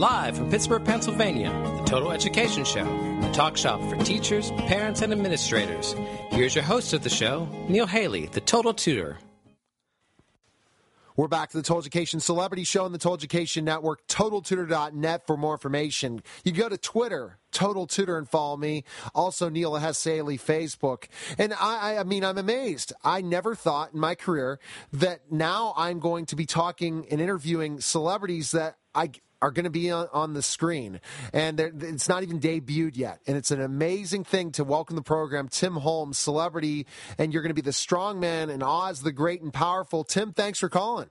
Live from Pittsburgh, Pennsylvania, the Total Education Show, the talk shop for teachers, parents, and administrators. Here's your host of the show, Neil Haley, the Total Tutor. We're back to the Total Education Celebrity Show on the Total Education Network, TotalTutor.net for more information. You go to Twitter, Total Tutor, and follow me. Also, Neil S. Haley, Facebook. And I mean, I'm amazed. I never thought in my career that now I'm going to be talking and interviewing celebrities that are going to be on the screen. And it's not even debuted yet. And it's an amazing thing to welcome the program, Tim Holmes, celebrity, and you're going to be the strong man in Oz the Great and Powerful. Tim, thanks for calling.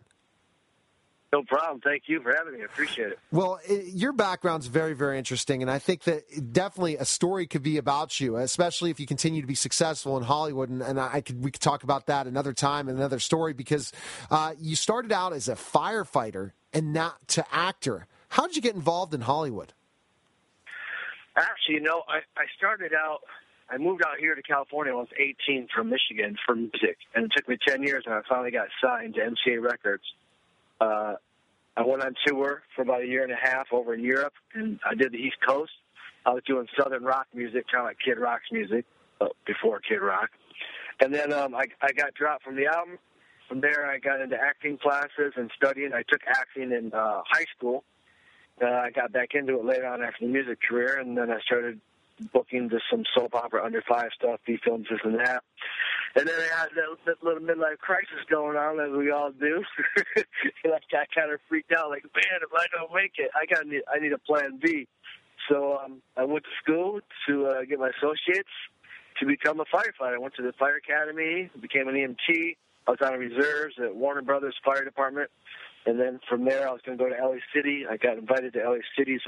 No problem. Thank you for having me. I appreciate it. Well, your background's very, very interesting, and I think that definitely a story could be about you, especially if you continue to be successful in Hollywood, and we could talk about that another time, another story, because you started out as a firefighter and not to actor. How did you get involved in Hollywood? Actually, I moved out here to California when I was 18 from Michigan for music, and it took me 10 years, and I finally got signed to MCA Records. I went on tour for about a year and a half over in Europe, and I did the East Coast. I was doing Southern rock music, kind of like Kid Rock's music, before Kid Rock. And then I got dropped from the album. From there, I got into acting classes and studying. I took acting in high school. I got back into it later on after the music career, and then I started booking just some soap opera under five stuff, B-films, this and that. And then I had that little midlife crisis going on, as we all do. And I got kind of freaked out, like, man, if I don't make it, I need a plan B. So I went to school to get my associates to become a firefighter. I went to the fire academy, became an EMT. I was on reserves at Warner Brothers Fire Department. And then from there, I was going to go to LA City. I got invited to LA City's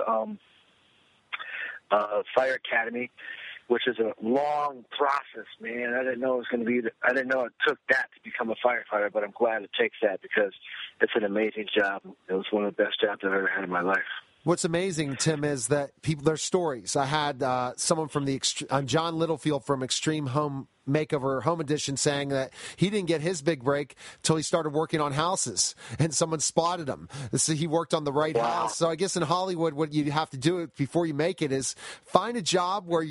Fire Academy, which is a long process, man. I didn't know it took that to become a firefighter, but I'm glad it takes that because it's an amazing job. It was one of the best jobs I've ever had in my life. What's amazing, Tim, is that their stories. I had someone from John Littlefield from Extreme Home Makeover Home Edition saying that he didn't get his big break until he started working on houses, and someone spotted him. So he worked on the right house. So I guess in Hollywood, what you have to do before you make it is find a job where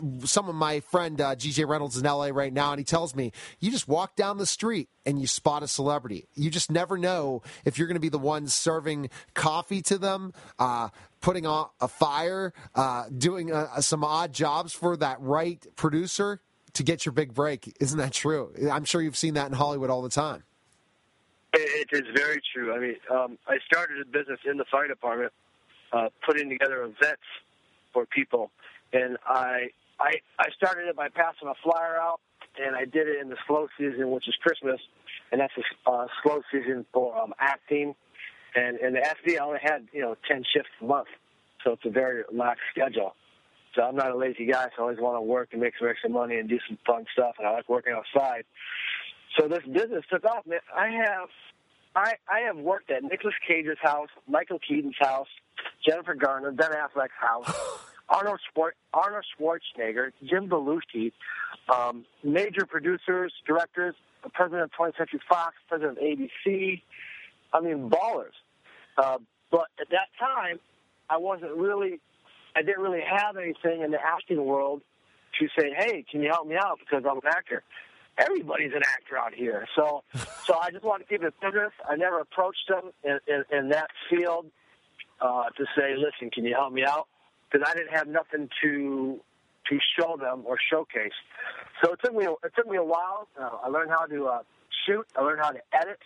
my friend GJ Reynolds is in L.A. right now, and he tells me, you just walk down the street and you spot a celebrity. You just never know if you're going to be the one serving coffee to them, putting on a fire, doing some odd jobs for that right producer to get your big break. Isn't that true? I'm sure you've seen that in Hollywood all the time. It is very true. I mean, I started a business in the fire department, putting together events for people. And I started it by passing a flyer out, and I did it in the slow season, which is Christmas, and that's a slow season for acting. And the FD, I only had 10 shifts a month, so it's a very lax schedule. So I'm not a lazy guy, so I always want to work and make some extra money and do some fun stuff, and I like working outside. So this business took off, man. I have worked at Nicolas Cage's house, Michael Keaton's house, Jennifer Garner, Ben Affleck's house, Arnold Schwarzenegger, Jim Belushi, major producers, directors, the president of 20th Century Fox, president of ABC. I mean, ballers. But at that time, I didn't really have anything in the acting world to say, hey, can you help me out because I'm an actor. Everybody's an actor out here. So I just wanted to keep it business. I never approached them in that field to say, listen, can you help me out? Because I didn't have nothing to show them or showcase. So it took me a while. I learned how to shoot. I learned how to edit.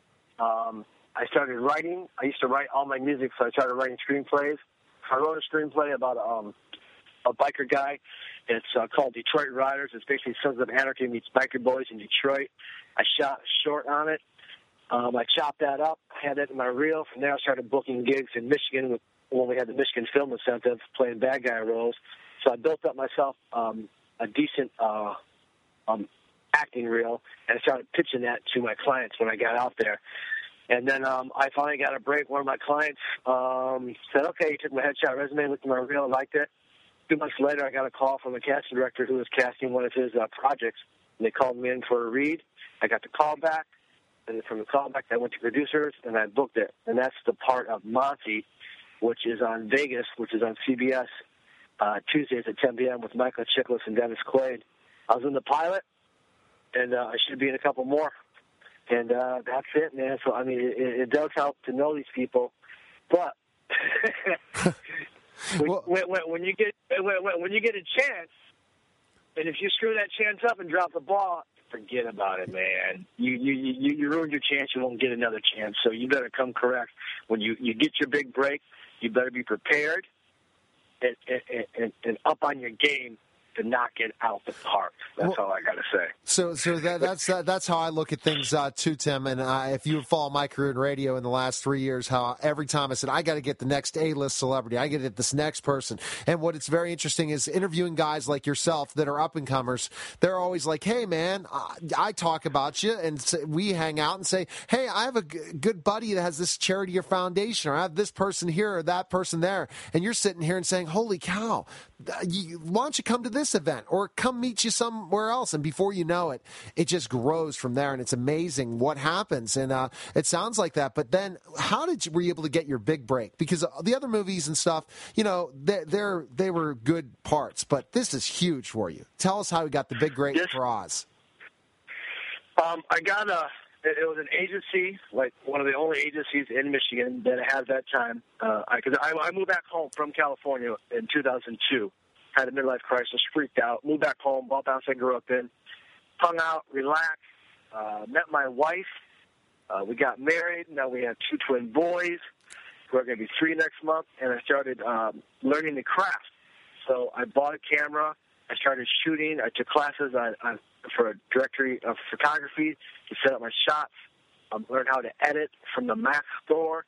I started writing. I used to write all my music, so I started writing screenplays. I wrote a screenplay about a biker guy. It's called Detroit Riders. It's basically Sons of Anarchy meets Biker Boys in Detroit. I shot a short on it. I chopped that up, had that in my reel. From there, I started booking gigs in Michigan when we had the Michigan Film Incentive, playing bad guy roles. So I built up myself a decent acting reel, and I started pitching that to my clients when I got out there. And then I finally got a break. One of my clients said, okay, he took my headshot resume, looked at my reel, liked it. 2 months later, I got a call from a casting director who was casting one of his projects, and they called me in for a read. I got the call back, and from the call back, I went to producers, and I booked it. And that's the part of Monty which is on Vegas, which is on CBS, Tuesdays at 10 p.m. with Michael Chiklis and Dennis Quaid. I was in the pilot, and I should be in a couple more. And that's it, man. So, I mean, it does help to know these people. But when you get a chance, and if you screw that chance up and drop the ball, forget about it, man. You ruined your chance. You won't get another chance. So you better come correct. When you get your big break, you better be prepared and up on your game to knock it out the park. That's all I got to say. So that's how I look at things too, Tim. And if you follow my career in radio in the last 3 years, how every time I said, I got to get the next A-list celebrity, I got to get this next person. And what it's very interesting is interviewing guys like yourself that are up-and-comers. They're always like, hey, man, I talk about you, and we hang out and say, hey, I have a good buddy that has this charity or foundation, or I have this person here or that person there. And you're sitting here and saying, holy cow, why don't you come to this event or come meet you somewhere else? And before you know it, it just grows from there, and it's amazing what happens. And it sounds like that. But then, were you able to get your big break? Because the other movies and stuff, you know, they were good parts, but this is huge for you. Tell us how you got the big break for Oz. I got it was an agency, like one of the only agencies in Michigan that I had that time. Because I moved back home from California in 2002. Had a midlife crisis, freaked out, moved back home, bought the house I grew up in, hung out, relaxed, met my wife. We got married. Now we have 2 twin boys. We're going to be 3 next month. And I started learning the craft. So I bought a camera. I started shooting. I took classes for a directory of photography to set up my shots. Learned how to edit from the Mac store.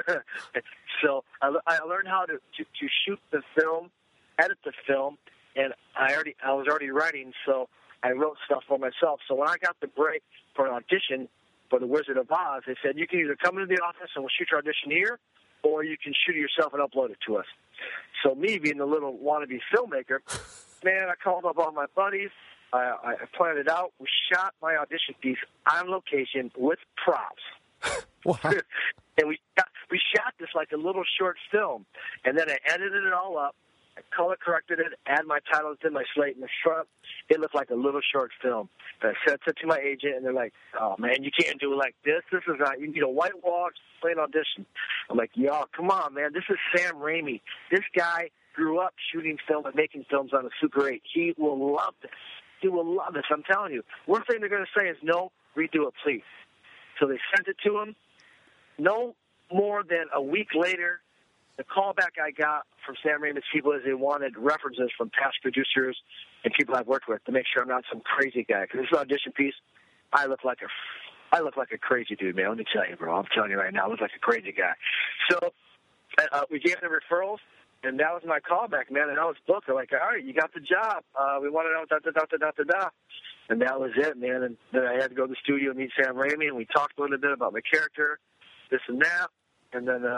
So I learned how to shoot the film, edit the film, and I was already writing, so I wrote stuff for myself. So when I got the break for an audition for The Wizard of Oz, they said, you can either come into the office and we'll shoot your audition here, or you can shoot it yourself and upload it to us. So me, being the little wannabe filmmaker, man, I called up all my buddies. I planned it out. We shot my audition piece on location with props. Wow. And we shot this like a little short film. And then I edited it all up. I color corrected it, add my titles in my slate in the front. It looked like a little short film. And I sent it to my agent, and they're like, oh, man, you can't do it like this. This is not, you need a whitewash, plain audition. I'm like, y'all, come on, man. This is Sam Raimi. This guy grew up shooting film and making films on a Super 8. He will love this. He will love this. I'm telling you. Worst thing they're going to say is, no, redo it, please. So they sent it to him. No more than a week later, the callback I got from Sam Raimi's people is they wanted references from past producers and people I've worked with to make sure I'm not some crazy guy. Because this audition piece, I look like a crazy dude, man. Let me tell you, bro. I'm telling you right now, I look like a crazy guy. So we gave them referrals, and that was my callback, man. And I was booked. They're like, all right, you got the job. We want to know da-da-da-da-da-da. And that was it, man. And then I had to go to the studio and meet Sam Raimi, and we talked a little bit about my character, this and that. And then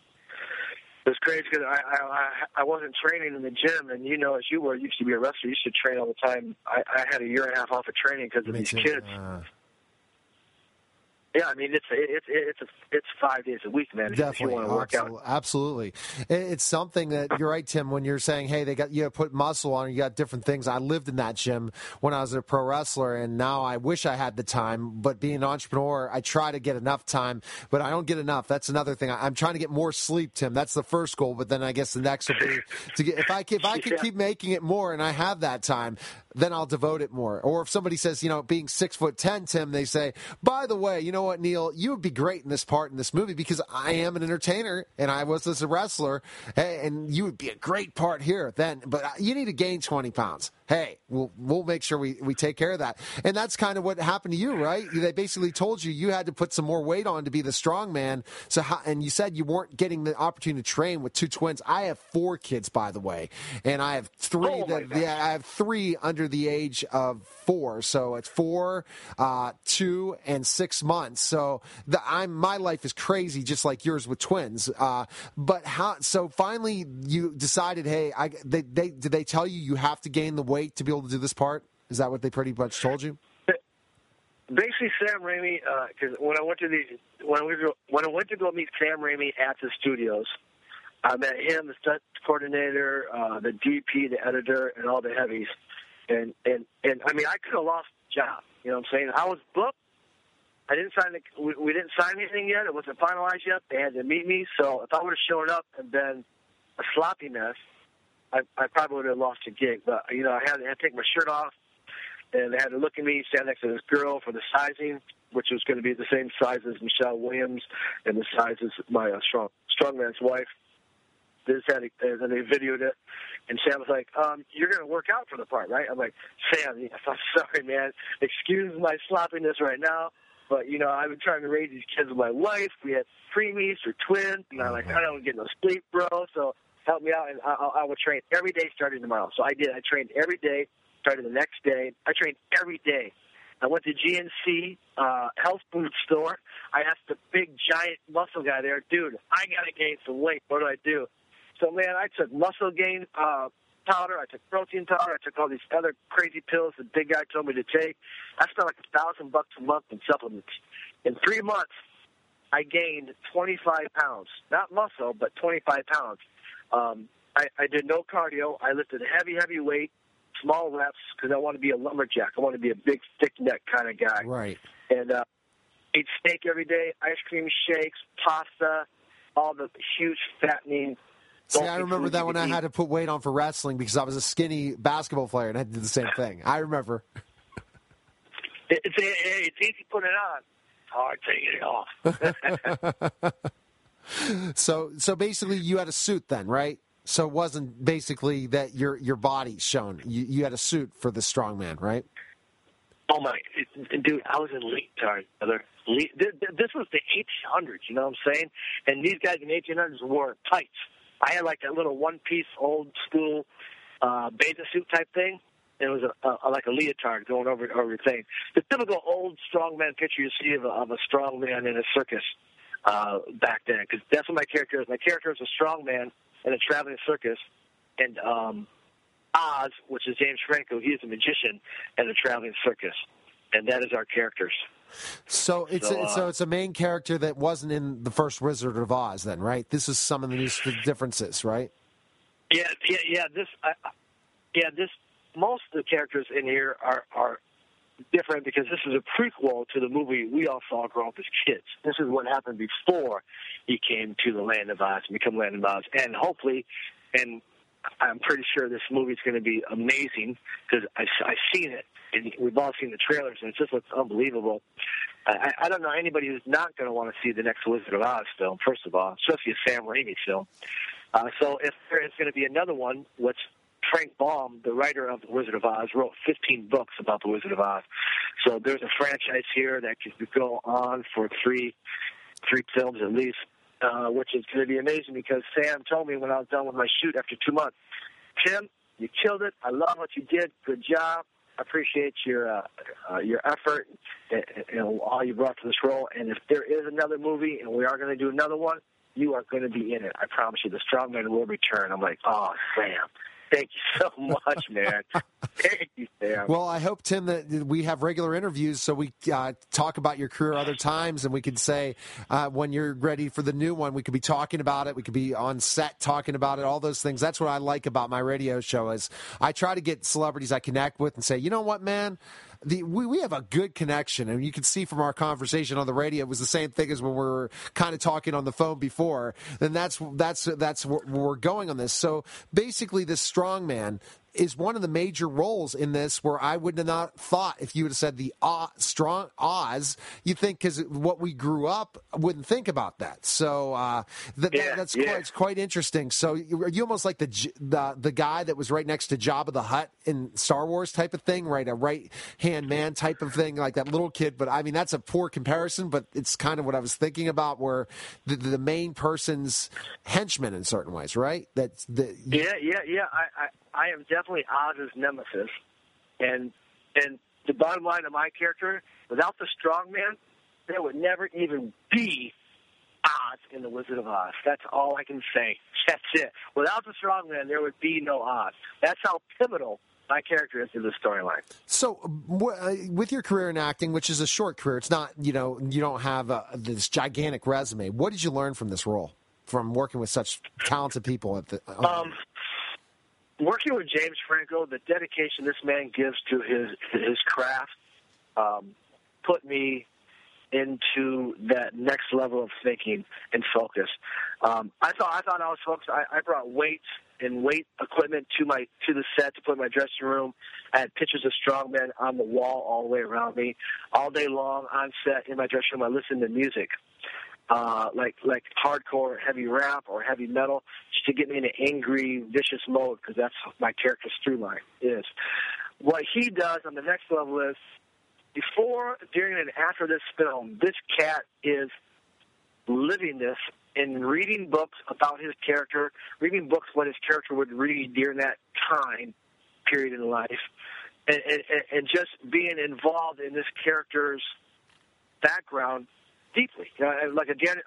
it was crazy because I wasn't training in the gym, and you know, as you were, you used to be a wrestler, you used to train all the time. I had a year and a half off of training because of these kids. Yeah, I mean, it's 5 days a week, man. Definitely. If you want to work out. Absolutely. It's something that you're right, Tim, when you're saying, hey, you put muscle on, you got different things. I lived in that gym when I was a pro wrestler, and now I wish I had the time. But being an entrepreneur, I try to get enough time, but I don't get enough. That's another thing. I'm trying to get more sleep, Tim. That's the first goal. But then I guess the next will be to get, if I can keep making it more and I have that time, then I'll devote it more. Or if somebody says, being 6'10", Tim, they say, by the way, you know what, Neil, you would be great in this part in this movie because I am an entertainer and I was as a wrestler, and you would be a great part here. But you need to gain 20 pounds. Hey, we'll make sure we take care of that. And that's kind of what happened to you, right? They basically told you had to put some more weight on to be the strong man. And you said you weren't getting the opportunity to train with 2 twins. I have 4 kids, by the way, and I have 3. I have 3 under the age of 4. So it's 4, 2, and 6 months. So my life is crazy, just like yours with twins. But how? So finally, you decided, hey, did they tell you have to gain the weight to be able to do this part? Is that what they pretty much told you? Basically, Sam Raimi. Because when I went to go meet Sam Raimi at the studios, I met him, the stunt coordinator, the DP, the editor, and all the heavies. And I mean, I could have lost the job. You know what I'm saying? I was booked. I didn't sign we didn't sign anything yet. It wasn't finalized yet. They had to meet me. So if I would have shown up and been a sloppy mess, I probably would have lost a gig. But, you know, I had to take my shirt off, and they had to look at me, stand next to this girl for the sizing, which was going to be the same size as Michelle Williams and the size as my strongman's wife. They videoed it, and Sam was like, you're going to work out for the part, right? I'm like, Sam, yes, I'm sorry, man. Excuse my sloppiness right now, but, you know, I've been trying to raise these kids with my wife. We had preemies or twins, and I'm like, I don't get no sleep, bro, so help me out, and I will train every day starting tomorrow. So I did. I trained every day, started the next day. I trained every day. I went to GNC health food store. I asked the big, giant muscle guy there, dude, I got to gain some weight. What do I do? So, man, I took muscle gain powder. I took protein powder. I took all these other crazy pills the big guy told me to take. I spent like $1,000 a month in supplements. In 3 months, I gained 25 pounds. Not muscle, but 25 pounds. I did no cardio. I lifted heavy weight, small reps, because I want to be a lumberjack. I want to be a big, thick neck kind of guy. Right. And ate steak every day, ice cream shakes, pasta, all the huge fattening. See, I remember that when I had to put weight on for wrestling because I was a skinny basketball player and I had to do the same thing. I remember. It's easy putting it on. Hard taking it off. So basically you had a suit then, right? So it wasn't basically that your body shown. You had a suit for the strongman, right? Oh, my. Dude, I was in leotard, brother. This was the 1800s, you know what I'm saying? And these guys in the 1800s wore tights. I had like that little one-piece old-school bathing suit type thing. And it was like a leotard going over everything. The typical old strongman picture you see of a strongman in a circus back then. Because that's what my character is. My character is a strongman in a traveling circus. And Oz, which is James Franco, he is a magician in a traveling circus. And that is our characters. So it's a main character that wasn't in the first Wizard of Oz, then, right? This is some of the new differences, right? Yeah. This most of the characters in here are different because this is a prequel to the movie we all saw growing up as kids. This is what happened before he came to the Land of Oz and become Land of Oz, and hopefully, and I'm pretty sure this movie's going to be amazing because I've seen it. And we've all seen the trailers, and it just looks unbelievable. I don't know anybody who's not going to want to see the next Wizard of Oz film, first of all, especially a Sam Raimi film. So if there is going to be another one, which Frank Baum, the writer of The Wizard of Oz, wrote 15 books about The Wizard of Oz. So there's a franchise here that could go on for three films at least, which is going to be amazing because Sam told me when I was done with my shoot after 2 months, Tim, you killed it. I love what you did. Good job. I appreciate your effort and all you brought to this role. And if there is another movie and we are going to do another one, you are going to be in it. I promise you. The Strongman will return. I'm like, oh, Sam, thank you so much, man. Thank you, Sam. Well, I hope, Tim, that we have regular interviews so we talk about your career other times, and we could say when you're ready for the new one, we could be talking about it. We could be on set talking about it, all those things. That's what I like about my radio show is I try to get celebrities I connect with and say, you know what, man? We have a good connection, and you can see from our conversation on the radio it was the same thing as when we were kind of talking on the phone before. Then that's where we're going on this. So basically, this strongman is one of the major roles in this where I would have not thought if you would have said the strong Oz, you think because what we grew up wouldn't think about that. So that's quite interesting. So are you almost like the guy that was right next to Jabba the Hutt in Star Wars type of thing, right? A right-hand man type of thing, like that little kid. But I mean, that's a poor comparison, but it's kind of what I was thinking about where the main person's henchman in certain ways, right? I am definitely Oz's nemesis, and the bottom line of my character, without the strongman, there would never even be Oz in The Wizard of Oz. That's all I can say. That's it. Without the strongman, there would be no Oz. That's how pivotal my character is in the storyline. So, with your career in acting, which is a short career, it's not, you don't have this gigantic resume. What did you learn from this role? from working with such talented people at the? Working with James Franco, the dedication this man gives to his craft put me into that next level of thinking and focus. I thought I was focused. I brought weights and weight equipment to the set to put in my dressing room. I had pictures of strongmen on the wall all the way around me. All day long on set in my dressing room, I listened to music, like hardcore, heavy rap or heavy metal, just to get me in an angry, vicious mode, because that's my character's through line is. What he does on the next level is, before, during, and after this film, this cat is living this and reading books about his character, reading books what his character would read during that time period in life, and just being involved in this character's background deeply. Like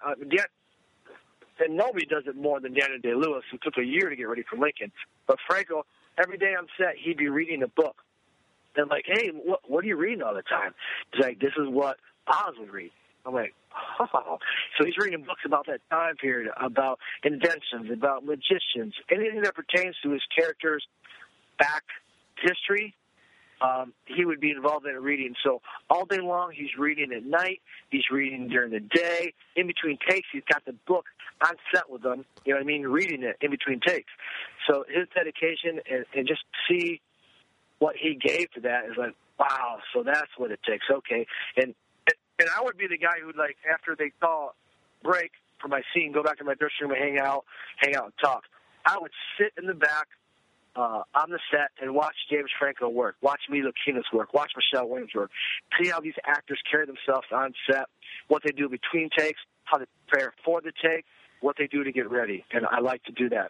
and nobody does it more than Daniel Day-Lewis, who took a year to get ready for Lincoln. But Franco, every day on set, he'd be reading a book. And like, hey, what are you reading all the time? He's like, this is what Oz would read. I'm like, oh. So he's reading books about that time period, about inventions, about magicians, anything that pertains to his character's back history. He would be involved in reading. So all day long, he's reading at night. He's reading during the day. In between takes, he's got the book on set with him. You know what I mean? Reading it in between takes. So his dedication and just see what he gave to that is like, wow. So that's what it takes. Okay, and I would be the guy who would, like, after they call break for my scene, go back to my dressing room and hang out and talk. I would sit in the back on the set and watch James Franco work, watch Mila Kunis work, watch Michelle Williams work, see how these actors carry themselves on set, what they do between takes, how they prepare for the take, what they do to get ready. And I like to do that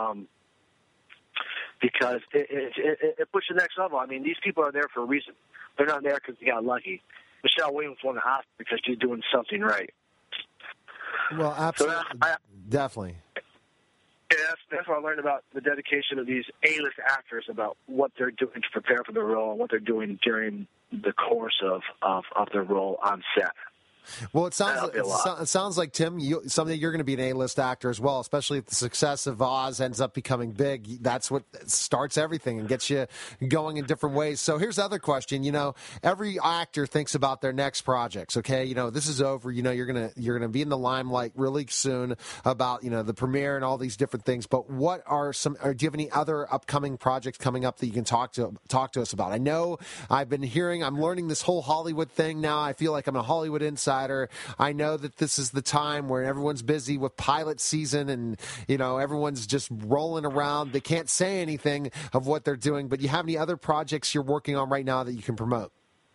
because it puts the next level. I mean, these people are there for a reason. They're not there because they got lucky. Michelle Williams won the Oscar because she's doing something right. Well, absolutely, so definitely. Yeah, that's what I learned about the dedication of these A-list actors, about what they're doing to prepare for the role and what they're doing during the course of their role on set. Well, it sounds like, Tim, someday you're going to be an A-list actor as well, especially if the success of Oz ends up becoming big. That's what starts everything and gets you going in different ways. So here's the other question. You know, every actor thinks about their next projects, okay? You know, this is over. You know, you're going to be in the limelight really soon about, you know, the premiere and all these different things. But what are some, or do you have any other upcoming projects coming up that you can talk to us about? I know I'm learning this whole Hollywood thing now. I feel like I'm a Hollywood insider. I know that this is the time where everyone's busy with pilot season and, you know, everyone's just rolling around. They can't say anything of what they're doing, but you have any other projects you're working on right now that you can promote?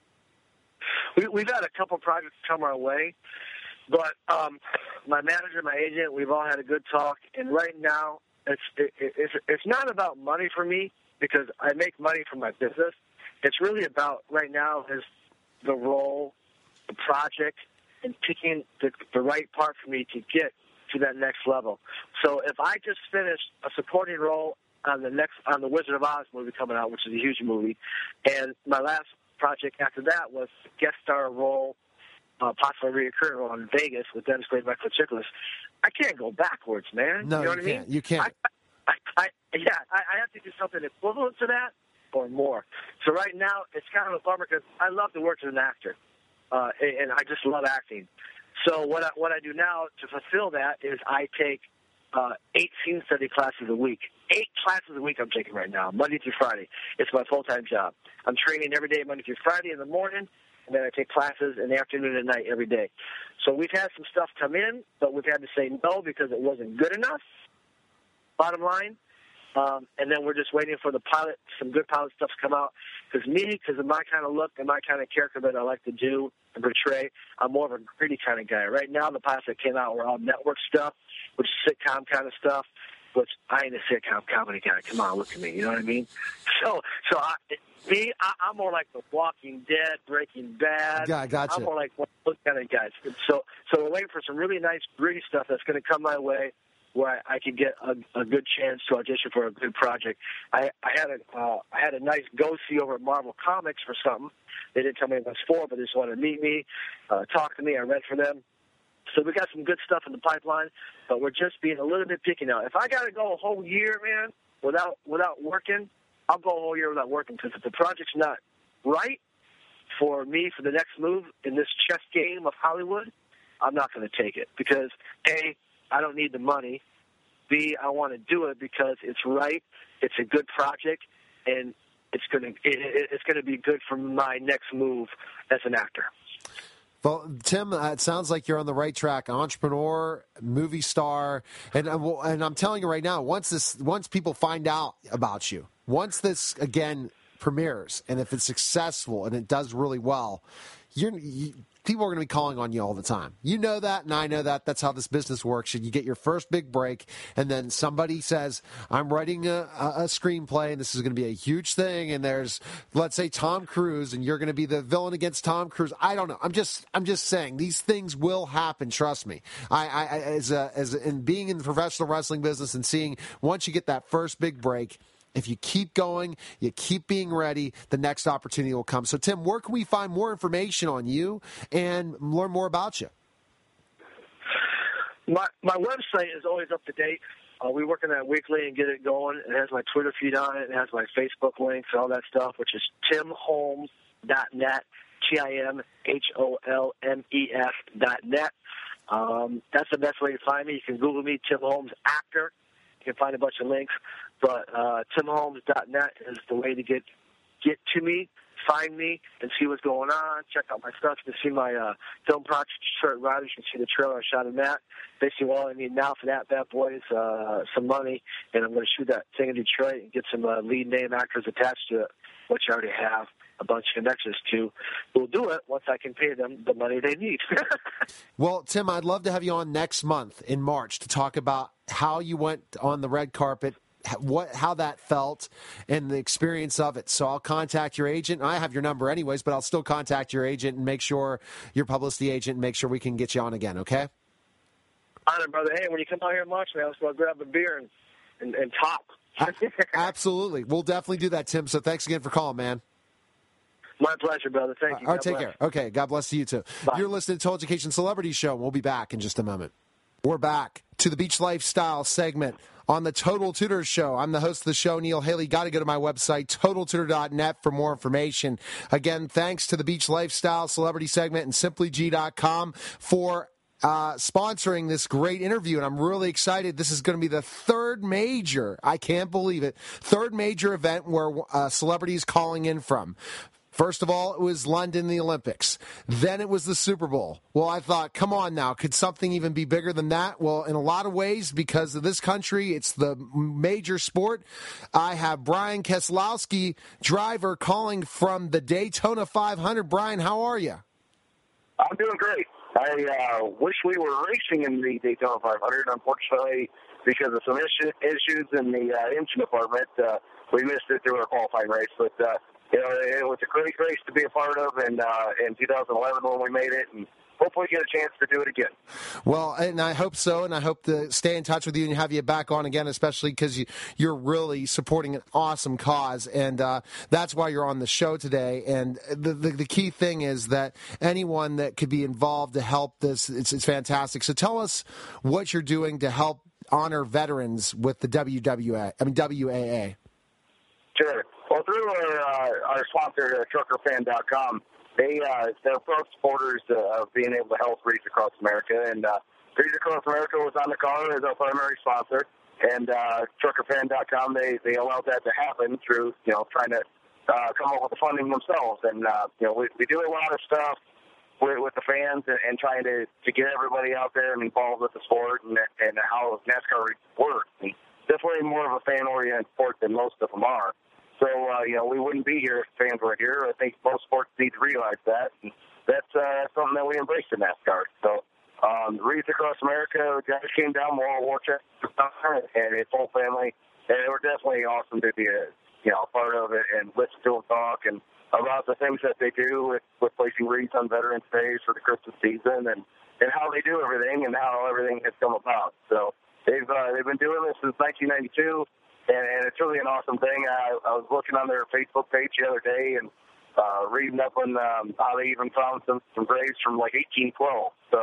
We've had a couple projects come our way, but my manager, my agent, we've all had a good talk, and right now it's not about money for me because I make money from my business. It's really about right now is the role, the project, and picking the right part for me to get to that next level. So if I just finished a supporting role on the Wizard of Oz movie coming out, which is a huge movie, and my last project after that was a guest star role, possibly a recurring role in Vegas with Dennis Quaid and Michael Chiklis, I can't go backwards, man. No, you know what I mean? You can't. I have to do something equivalent to that or more. So right now, it's kind of a bummer because I love to work as an actor. And I just love acting. So what I do now to fulfill that is I take 8 scene study classes a week. 8 classes a week I'm taking right now, Monday through Friday. It's my full-time job. I'm training every day, Monday through Friday in the morning, and then I take classes in the afternoon and night every day. So we've had some stuff come in, but we've had to say no because it wasn't good enough, bottom line. And then we're just waiting for some good pilot stuff to come out. Because of my kind of look and my kind of character that I like to do and portray, I'm more of a gritty kind of guy. Right now, the pilots that came out were all network stuff, which is sitcom kind of stuff, which I ain't a sitcom comedy guy. Come on, look at me. You know what I mean? So I'm more like The Walking Dead, Breaking Bad. Yeah, gotcha. I'm more like one of those kind of guys. So we're waiting for some really nice, gritty stuff that's going to come my way, where I could get a good chance to audition for a good project. I had a nice go-see over at Marvel Comics for something. They didn't tell me what it was for, but they just wanted to meet me, talk to me. I read for them. So we got some good stuff in the pipeline, but we're just being a little bit picky now. If I got to go a whole year, man, without working, I'll go a whole year without working, because if the project's not right for me for the next move in this chess game of Hollywood, I'm not going to take it, because A, I don't need the money. B, I want to do it because it's right. It's a good project, and it's going to be good for my next move as an actor. Well, Tim, it sounds like you're on the right track. Entrepreneur, movie star, and I'm telling you right now, once people find out about you, once this again premieres, and if it's successful and it does really well, people are going to be calling on you all the time. You know that, and I know that. That's how this business works. You get your first big break, and then somebody says, I'm writing a screenplay, and this is going to be a huge thing, and there's, let's say, Tom Cruise, and you're going to be the villain against Tom Cruise. I don't know. I'm just saying, these things will happen. Trust me. In being in the professional wrestling business and seeing, once you get that first big break, if you keep going, you keep being ready, the next opportunity will come. So, Tim, where can we find more information on you and learn more about you? My website is always up to date. We work on that weekly and get it going. It has my Twitter feed on it. It has my Facebook links, all that stuff, which is timholmes.net, TIMHOLMES.net. That's the best way to find me. You can Google me, Tim Holmes Actor. You can find a bunch of links. But timholmes.net is the way to get to me, find me, and see what's going on. Check out my stuff. You can see my film project, Detroit Riders. You can see the trailer I shot in that. Basically, all I need now for that bad boy is some money, and I'm going to shoot that thing in Detroit and get some lead name actors attached to it, which I already have a bunch of connections to. We'll do it once I can pay them the money they need. Well, Tim, I'd love to have you on next month in March to talk about how you went on the red carpet, how that felt, and the experience of it. So I'll contact your agent. I have your number anyways, but I'll still contact your agent and make sure, your publicity agent, and make sure we can get you on again, okay? Honor, brother. Hey, when you come out here in March, man, let's go grab a beer and talk. Absolutely. We'll definitely do that, Tim. So thanks again for calling, man. My pleasure, brother. Thank you. All right, take care. Okay, God bless you too. Bye. You're listening to Total Education Celebrity Show. We'll be back in just a moment. We're back to the Beach Lifestyle segment on the Total Tutor Show. I'm the host of the show, Neil Haley. Got to go to my website, TotalTutor.net, for more information. Again, thanks to the Beach Lifestyle Celebrity segment and SimplyG.com for sponsoring this great interview, and I'm really excited. This is going to be the third major, I can't believe it, third major event where celebrities calling in from. First of all, it was London, the Olympics. Then it was the Super Bowl. Well, I thought, come on now, could something even be bigger than that? Well, in a lot of ways, because of this country, it's the major sport. I have Brian Keselowski, driver, calling from the Daytona 500. Brian, how are you? I'm doing great. I wish we were racing in the Daytona 500. Unfortunately, because of some issues in the engine department, we missed it through our qualifying race. But it was a great race to be a part of, and in 2011 when we made it, and hopefully get a chance to do it again. Well, and I hope so, and I hope to stay in touch with you and have you back on again, especially because you're really supporting an awesome cause, and that's why you're on the show today. And the key thing is that anyone that could be involved to help this, it's fantastic. So tell us what you're doing to help honor veterans with the WAA. Sure. Well, through our sponsor, TruckerFan.com, they're pro supporters of being able to help Wreaths Across America. And Wreaths Across America was on the car as our primary sponsor. And TruckerFan.com, they allowed that to happen through, trying to come up with the funding themselves. And, we do a lot of stuff with the fans and trying to get everybody out there and involved with the sport and how NASCAR works. And definitely more of a fan-oriented sport than most of them are. So, we wouldn't be here if fans were here. I think most sports need to realize that. And that's something that we embrace in NASCAR. So, Wreaths Across America, the guys came down Moral Warchester and his whole family. And it was definitely awesome to be a part of it and listen to them talk and about the things that they do with placing wreaths on Veterans Day for the Christmas season and how they do everything and how everything has come about. So they've been doing this since 1992. And it's really an awesome thing. I was looking on their Facebook page the other day and reading up on how they even found some graves from like 1812. So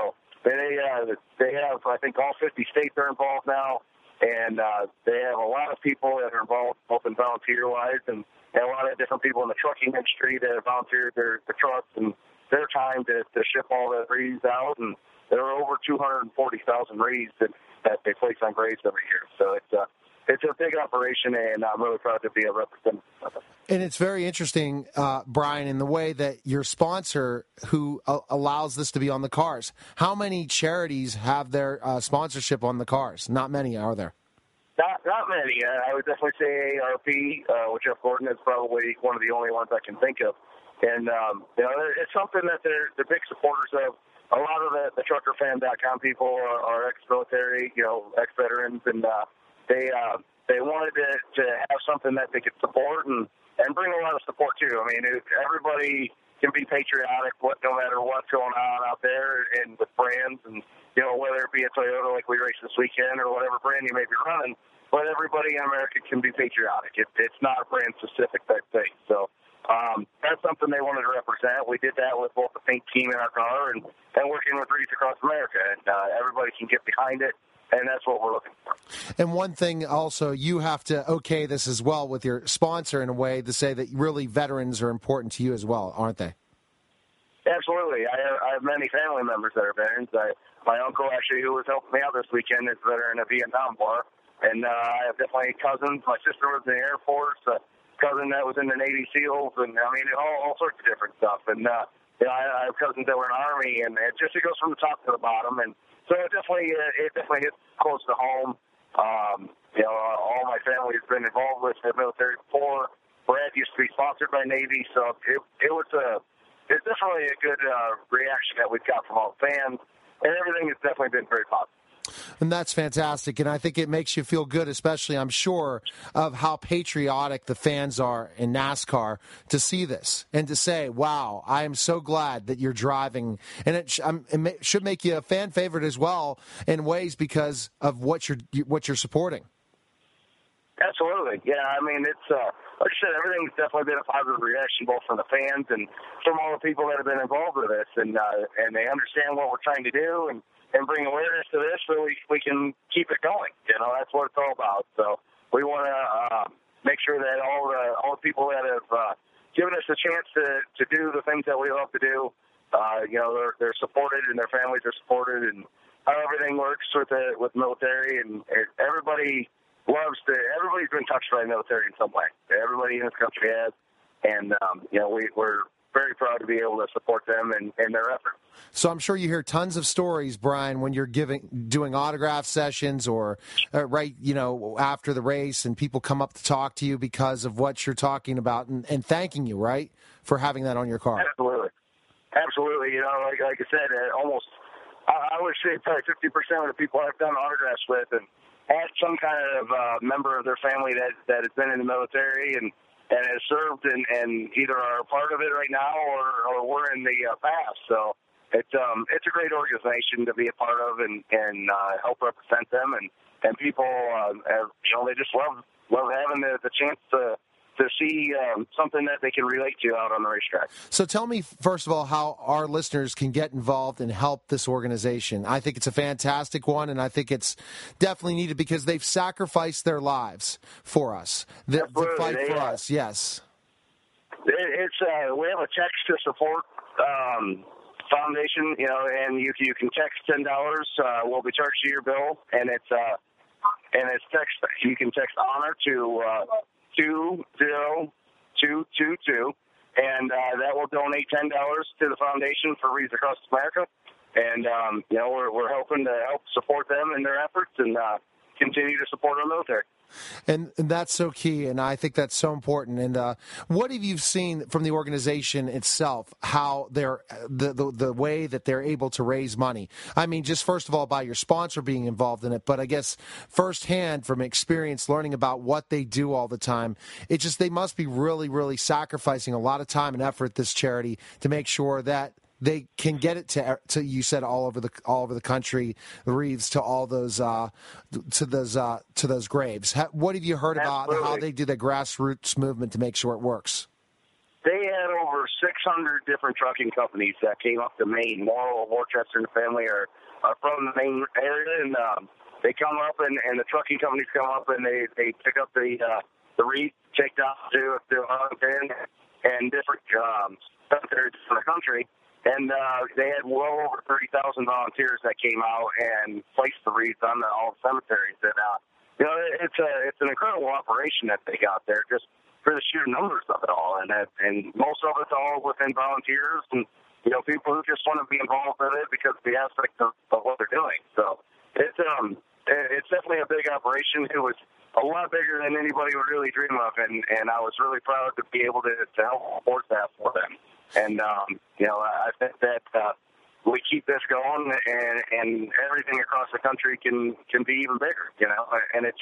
They have, I think, all 50 states are involved now, and they have a lot of people that are involved, both in volunteer-wise and a lot of different people in the trucking industry that have volunteered their trucks and their time to ship all the wreaths out. And there are over 240,000 wreaths that they place on graves every year. So it's a big operation, and I'm really proud to be a representative of it. And it's very interesting, Brian, in the way that your sponsor, who allows this to be on the cars. How many charities have their sponsorship on the cars? Not many, are there? Not many. I would definitely say AARP, which Jeff Gordon is probably one of the only ones I can think of. And it's something that they're big supporters of. A lot of the truckerfan.com people are ex-military, ex-veterans, and they wanted to have something that they could support and bring a lot of support too. I mean, everybody can be patriotic, no matter what's going on out there, and with brands, and whether it be a Toyota like we raced this weekend or whatever brand you may be running. But everybody in America can be patriotic. It's not a brand specific type thing. So that's something they wanted to represent. We did that with both the paint team in our car and working with Wreaths Across America, and everybody can get behind it. And that's what we're looking for. And one thing also, you have to okay this as well with your sponsor in a way to say that really veterans are important to you as well, aren't they? Absolutely. I have many family members that are veterans. My uncle, actually, who was helping me out this weekend, is a veteran of the Vietnam War. And I have definitely cousins. My sister was in the Air Force, a cousin that was in the Navy SEALs, and, I mean, all sorts of different stuff. And, I have cousins that were in the Army, and it goes from the top to the bottom. And so it definitely hits close to home. All my family has been involved with the military before. Brad used to be sponsored by Navy, so it's definitely a good reaction that we've got from all the fans, and everything has definitely been very positive. And that's fantastic, and I think it makes you feel good, especially, I'm sure, of how patriotic the fans are in NASCAR to see this and to say, wow, I am so glad that you're driving. And it should make you a fan favorite as well in ways because of what you're supporting. Absolutely. Yeah, I mean, it's like I said, everything's definitely been a positive reaction, both from the fans and from all the people that have been involved with this, and they understand what we're trying to do and bring awareness to this so we can keep it going. That's what it's all about. So we want to make sure that all the people that have given us a chance to do the things that we love to do, they're supported and their families are supported, and how everything works with military, and everybody's been touched by the military in some way. Everybody in this country has, and we're very proud to be able to support them and their efforts. So I'm sure you hear tons of stories, Brian, when you're doing autograph sessions or after the race, and people come up to talk to you because of what you're talking about and thanking you, right, for having that on your car. Absolutely. Like I said, almost I would say probably 50% of the people I've done autographs with and had some kind of member of their family that has been in the military and has served and either are a part of it right now or were in the past. So it's a great organization to be a part of and help represent them. And people, they just love having the chance to see something that they can relate to out on the racetrack. So tell me, first of all, how our listeners can get involved and help this organization. I think it's a fantastic one, and I think it's definitely needed because they've sacrificed their lives for us, the fight for us, yes. We have a text to support foundation, and you can text $10. Will be charged to your bill, and it's text. You can text honor to 20222, and that will donate $10 to the foundation for Wreaths Across America. And we're hoping to help support them in their efforts and continue to support our military. And that's so key, and I think that's so important. And what have you seen from the organization itself, how they're the way that they're able to raise money? I mean, just first of all, by your sponsor being involved in it, but I guess firsthand from experience learning about what they do all the time, they must be really, really sacrificing a lot of time and effort, this charity, to make sure that they can get it to you said all over the country, the wreaths to all those to those graves. What have you heard about how they do the grassroots movement to make sure it works? They had over 600 different trucking companies that came up to Maine. Morrow, Worcester, and the family are from the Maine area, and they come up, and the trucking companies come up, and they pick up the wreath, take down to Arlington and different cemeteries in the country. And they had well over 30,000 volunteers that came out and placed the wreath on all the cemeteries. And it's an incredible operation that they got there, just for the sheer numbers of it all. And most of it's all within volunteers and people who just want to be involved with it because of the aspect of what they're doing. So it's definitely a big operation. It was a lot bigger than anybody would really dream of, and I was really proud to be able to help support that for them. And I think that we keep this going, and everything across the country can be even bigger. And it's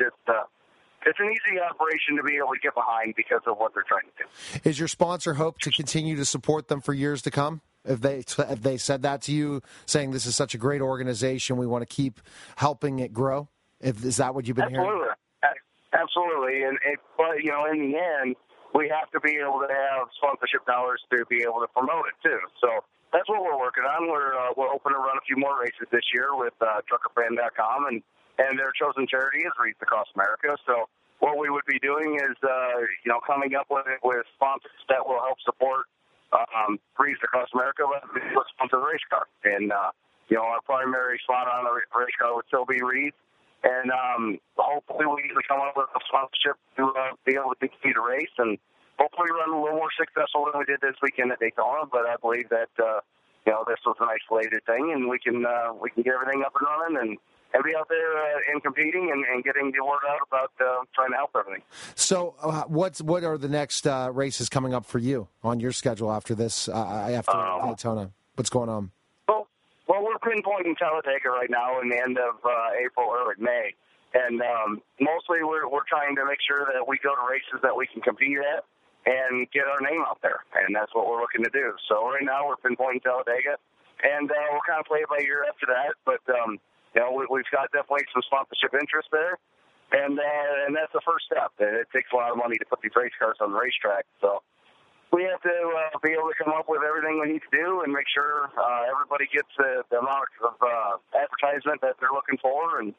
an easy operation to be able to get behind because of what they're trying to do. Is your sponsor hope to continue to support them for years to come? If they said that to you, saying this is such a great organization, we want to keep helping it grow? Is that what you've been hearing? Absolutely. But in the end, we have to be able to have sponsorship dollars to be able to promote it too. So that's what we're working on. We're hoping to run a few more races this year with TruckerFan.com, and their chosen charity is Wreaths Across America. So what we would be doing is coming up with sponsors that will help support Wreaths Across America. Let's sponsor the race car, and our primary spot on the race car would still be Wreaths. And hopefully we come up with a sponsorship to be able to continue to race, and hopefully run a little more successful than we did this weekend at Daytona. But I believe that this was an isolated thing, and we can get everything up and running and be out there and competing and getting the word out about trying to help everything. So what are the next races coming up for you on your schedule after this, after Daytona? What's going on? Well, we're pinpointing Talladega right now in the end of April, early May. And mostly we're trying to make sure that we go to races that we can compete at and get our name out there. And that's what we're looking to do. So right now we're pinpointing Talladega, and we'll kind of play it by ear after that. But, we've got definitely some sponsorship interest there. And that's the first step. It takes a lot of money to put these race cars on the racetrack. So we have to be able to come up with everything we need to do and make sure everybody gets the amount of advertisement that they're looking for and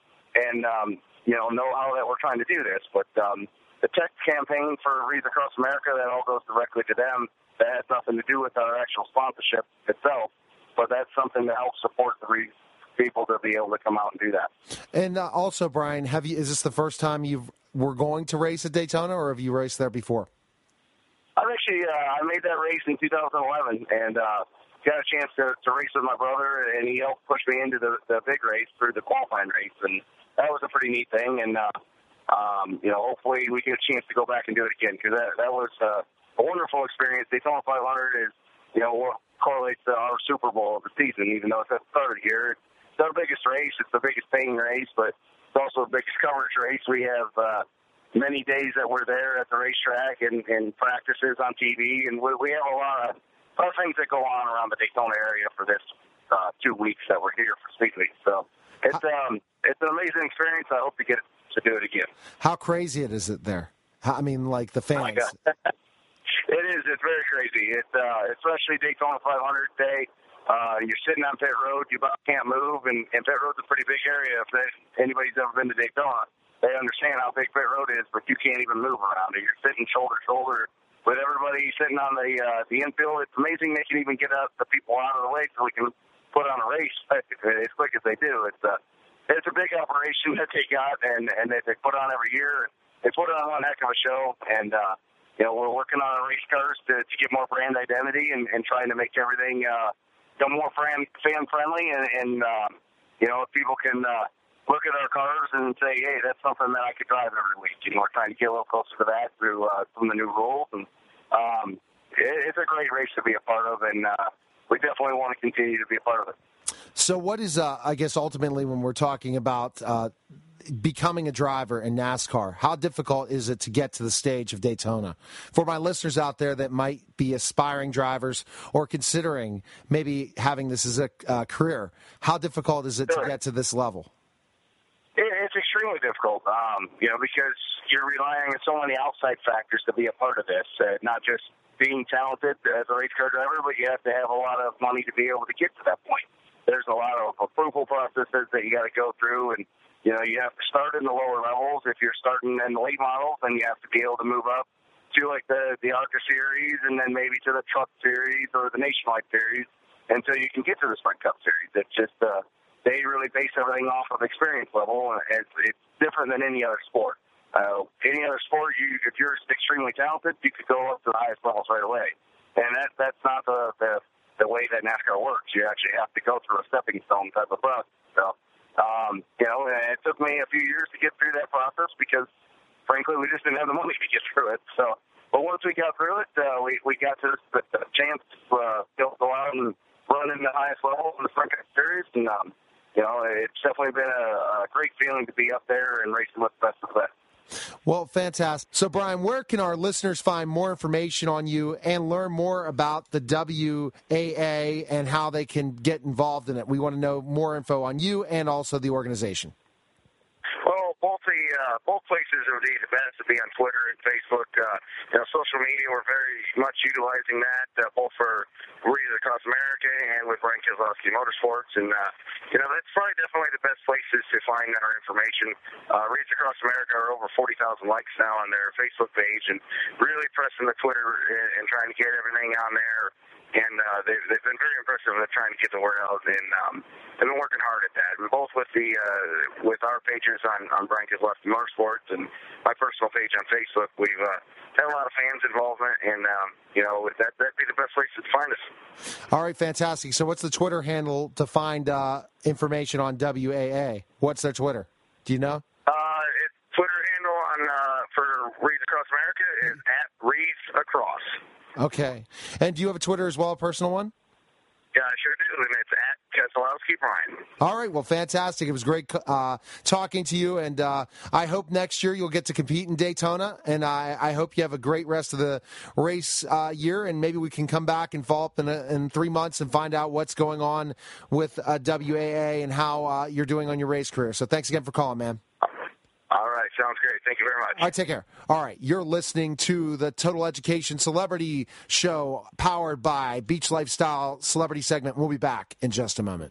know how that we're trying to do this. But the tech campaign for Wreaths Across America, that all goes directly to them. That has nothing to do with our actual sponsorship itself, but that's something to help support the Wreaths people to be able to come out and do that. And also, Brian, is this the first time you were going to race at Daytona, or have you raced there before? I've actually I made that race in 2011 and got a chance to race with my brother, and he helped push me into the big race through the qualifying race, and that was a pretty neat thing. And hopefully we get a chance to go back and do it again, because that was a wonderful experience. Daytona 500 is what correlates to our Super Bowl of the season, even though it's at the start of the year. It's our biggest race. It's the biggest paying race, but it's also the biggest coverage race. We have many days that we're there at the racetrack and practices on TV, and we have a lot of things that go on around the Daytona area for this 2 weeks that we're here for Speedweek. So it's an amazing experience. I hope to get to do it again. How crazy is it there? Like the fans. Oh my God. It is. It's very crazy. It's especially Daytona 500 day. You're sitting on pit road. You about can't move, and pit road's a pretty big area. If anybody's ever been to Daytona, they understand how big pit road is, but you can't even move around it. You're sitting shoulder to shoulder with everybody sitting on the infield. It's amazing they can even get the people out of the way so we can put on a race as quick as they do. It's a big operation that they got, and they put on every year. They put on one heck of a show, and we're working on our race cars to get more brand identity and trying to make everything more fan friendly, and if people can look at our cars and say, hey, that's something that I could drive every week. We're trying to get a little closer to that through some of the new rules, and it's a great race to be a part of, and we definitely want to continue to be a part of it. So what is, I guess, ultimately when we're talking about becoming a driver in NASCAR, how difficult is it to get to the stage of Daytona? For my listeners out there that might be aspiring drivers or considering maybe having this as a career, how difficult is it to get to this level? It's extremely difficult, because you're relying on so many outside factors to be a part of this, not just being talented as a race car driver, but you have to have a lot of money to be able to get to that point. There's a lot of approval processes that you got to go through, and, you have to start in the lower levels. If you're starting in the late models, then you have to be able to move up to, like, the ARCA series and then maybe to the Truck series or the Nationwide series until you can get to the Sprint Cup series. It's just they really base everything off of experience level. It's different than any other sport. Any other sport, if you're extremely talented, you could go up to the highest levels right away. And that's not the way that NASCAR works. You actually have to go through a stepping stone type of process. So, it took me a few years to get through that process because, frankly, we just didn't have the money to get through it. So, but once we got through it, we got to the chance to go out and run in the highest level in the Sprint Cup series, and it's definitely been a great feeling to be up there and racing with the best of the best. Well, fantastic. So, Brian, where can our listeners find more information on you and learn more about the WAA and how they can get involved in it? We want to know more info on you and also the organization. Well, both places would be the best to be on Twitter and Facebook. Social media, we're very much utilizing that, both for Race Across America and with Brian Keselowski Motorsports. And, that's probably definitely the best places to find our information. Race Across America are over 40,000 likes now on their Facebook page, and really pressing the Twitter and trying to get everything on there. And they've been very impressive at trying to get the word out, and they've been working hard at that. And both with with our pages on Brian Keselowski Motorsports and my personal page on Facebook, we've had a lot of fans involvement, and that'd be the best place to find us. All right, fantastic. So, what's the Twitter handle to find information on WAA? What's their Twitter? Do you know? Twitter handle for Race Across America is @RaceAcross. Okay. And do you have a Twitter as well, a personal one? Yeah, I sure do, and it's @Keselowski Brian. All right, well, fantastic. It was great talking to you, and I hope next year you'll get to compete in Daytona, and I hope you have a great rest of the race year, and maybe we can come back and follow up in 3 months and find out what's going on with WAA and how you're doing on your race career. So thanks again for calling, man. All right, sounds great. Thank you very much. All right, take care. All right, you're listening to the Total Education Celebrity Show powered by Beach Lifestyle Celebrity Segment. We'll be back in just a moment.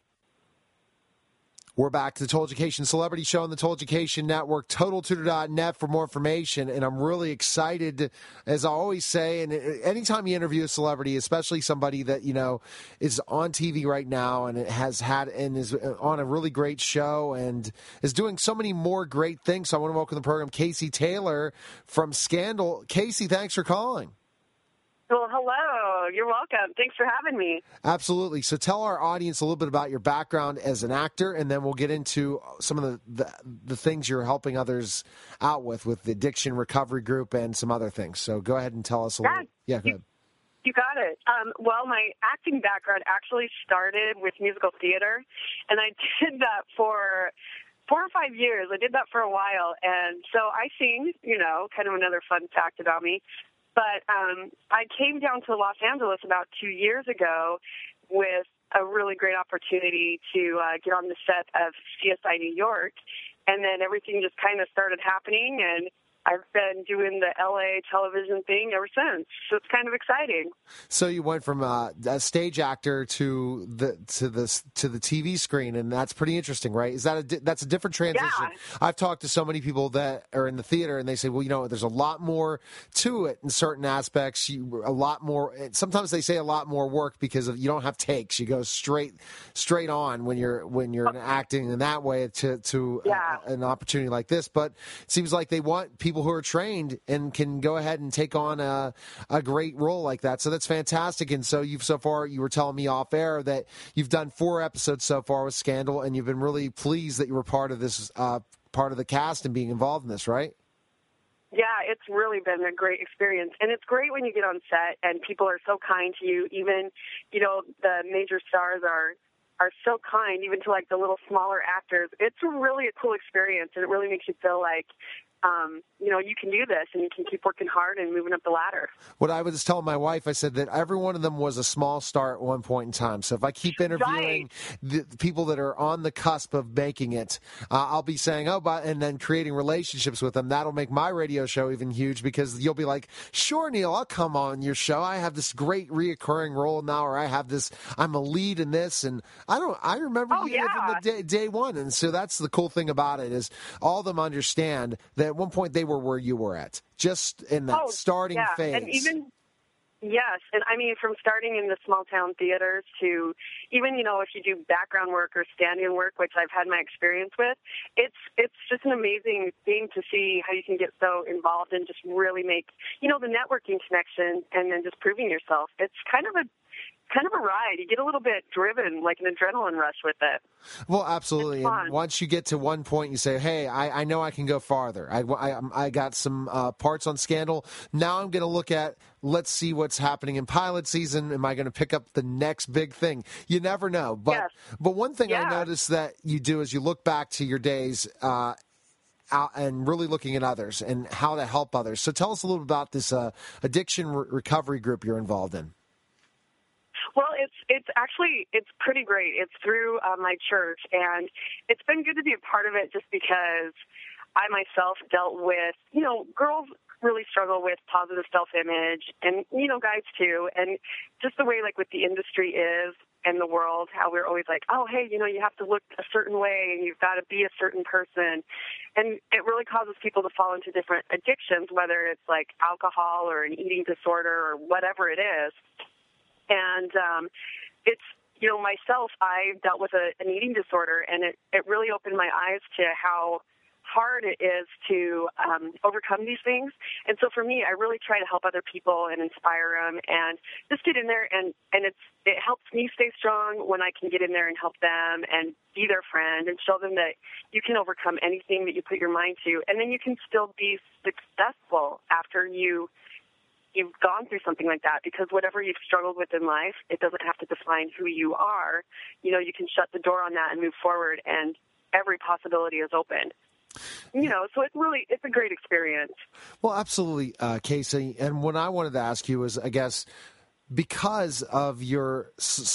We're back to the Total Education Celebrity Show on the Total Education Network, TotalTutor.net for more information. And I'm really excited, as I always say, and anytime you interview a celebrity, especially somebody that, is on TV right now and has had and is on a really great show and is doing so many more great things. So I want to welcome to the program Casey Taylor from Scandal. Casey, thanks for calling. Well, hello. You're welcome. Thanks for having me. Absolutely. So tell our audience a little bit about your background as an actor, and then we'll get into some of the things you're helping others out with the Addiction Recovery Group and some other things. So go ahead and tell us a little. Yeah, go ahead. You got it. Well, my acting background actually started with musical theater, and I did that for 4 or 5 years. I did that for a while, and so I sing, kind of another fun fact about me. But I came down to Los Angeles about 2 years ago with a really great opportunity to get on the set of CSI New York, and then everything just kind of started happening, and I've been doing the LA television thing ever since. So it's kind of exciting. So you went from a stage actor to the TV screen, and that's pretty interesting, right? Is that's a different transition? Yeah. I've talked to so many people that are in the theater, and they say, well, there's a lot more to it in certain aspects. A lot more. Sometimes they say a lot more work because you don't have takes. You go straight on when you're acting in that way to an opportunity like this. But it seems like they want people who are trained and can go ahead and take on a great role like that. So that's fantastic. And so you were telling me off air that you've done 4 episodes so far with Scandal, and you've been really pleased that you were part of this, part of the cast and being involved in this, right? Yeah, it's really been a great experience. And it's great when you get on set and people are so kind to you. Even, the major stars are so kind, even to like the little smaller actors. It's really a cool experience, and it really makes you feel like you can do this and you can keep working hard and moving up the ladder. What I was telling my wife, I said that every one of them was a small star at one point in time. So if I keep interviewing the people that are on the cusp of making it, I'll be saying, and then creating relationships with them. That'll make my radio show even huge because you'll be like, sure, Neil, I'll come on your show. I have this great reoccurring role now, or I'm a lead in this. And I remember you from the day one. And so that's the cool thing about it is all of them understand that at one point they were where you were at, just in that starting phase. And even, yes, and I mean, from starting in the small town theaters to even, if you do background work or stand-in work, which I've had my experience with, it's just an amazing thing to see how you can get so involved and just really make, the networking connection and then just proving yourself. It's kind of a ride. You get a little bit driven, like an adrenaline rush with it. Well, absolutely. And once you get to one point, you say, hey, I know I can go farther. I got some parts on Scandal. Now I'm going to look at, let's see what's happening in pilot season. Am I going to pick up the next big thing? You never know. But one thing I noticed that you do is you look back to your days out and really looking at others and how to help others. So tell us a little about this addiction recovery group you're involved in. Well, it's pretty great. It's through my church, and it's been good to be a part of it just because I myself dealt with, girls really struggle with positive self-image and, guys too. And just the way, like, what the industry is and the world, how we're always like, oh, hey, you have to look a certain way and you've got to be a certain person. And it really causes people to fall into different addictions, whether it's like alcohol or an eating disorder or whatever it is. And it's, myself, I dealt with an eating disorder, and it really opened my eyes to how hard it is to overcome these things. And so for me, I really try to help other people and inspire them and just get in there, and it helps me stay strong when I can get in there and help them and be their friend and show them that you can overcome anything that you put your mind to, and then you can still be successful after you've gone through something like that, because whatever you've struggled with in life, it doesn't have to define who you are. You can shut the door on that and move forward, and every possibility is open. So it's a great experience. Well, absolutely, Casey. And what I wanted to ask you is, I guess, because of your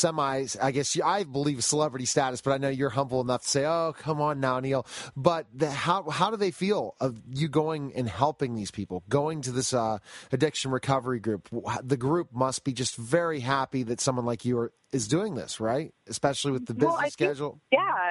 I believe celebrity status, but I know you're humble enough to say, oh, come on now, Neil. But how do they feel of you going and helping these people, going to this addiction recovery group? The group must be just very happy that someone like you is doing this, right? Especially with the business schedule.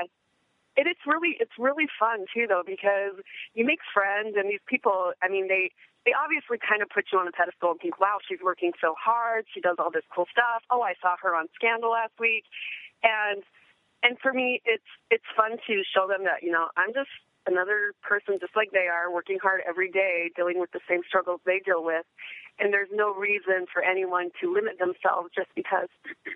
It's really fun too, though, because you make friends, and these people, I mean, they obviously kind of put you on a pedestal and think, wow, she's working so hard. She does all this cool stuff. Oh, I saw her on Scandal last week. And for me, it's fun to show them that, I'm just another person just like they are, working hard every day, dealing with the same struggles they deal with. And there's no reason for anyone to limit themselves just because,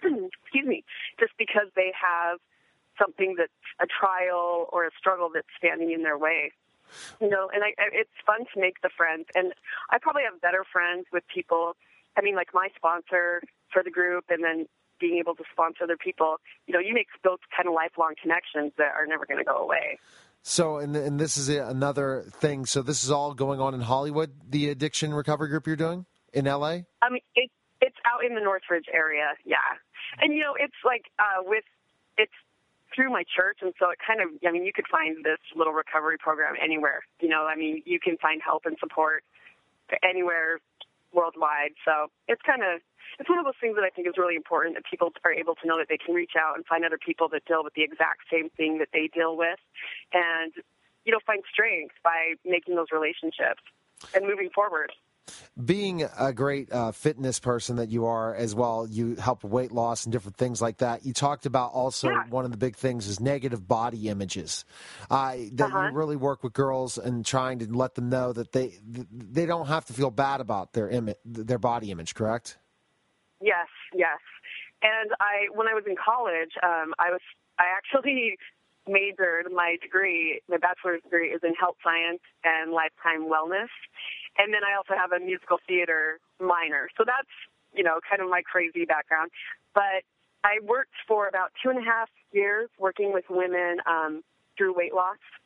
just because they have something that's a trial or a struggle that's standing in their way. And it's fun to make the friends. And I probably have better friends with people, like my sponsor for the group, and then being able to sponsor other people. You make those kind of lifelong connections that are never going to go away. So, and this is another thing. So this is all going on in Hollywood, the addiction recovery group you're doing in L.A.? It's out in the Northridge area, yeah. And, it's like it's through my church, and so it kind of, you could find this little recovery program anywhere. You can find help and support anywhere worldwide. So it's one of those things that I think is really important, that people are able to know that they can reach out and find other people that deal with the exact same thing that they deal with, and, find strength by making those relationships and moving forward. Being a great fitness person that you are as well, you help weight loss and different things like that. You talked about also one of the big things is negative body images. You really work with girls and trying to let them know that they don't have to feel bad about their body image, correct? Yes. And when I was in college, I actually majored, my bachelor's degree is in health science and lifetime wellness. And then I also have a musical theater minor. So that's, kind of my crazy background. But I worked for about 2.5 years working with women through weight loss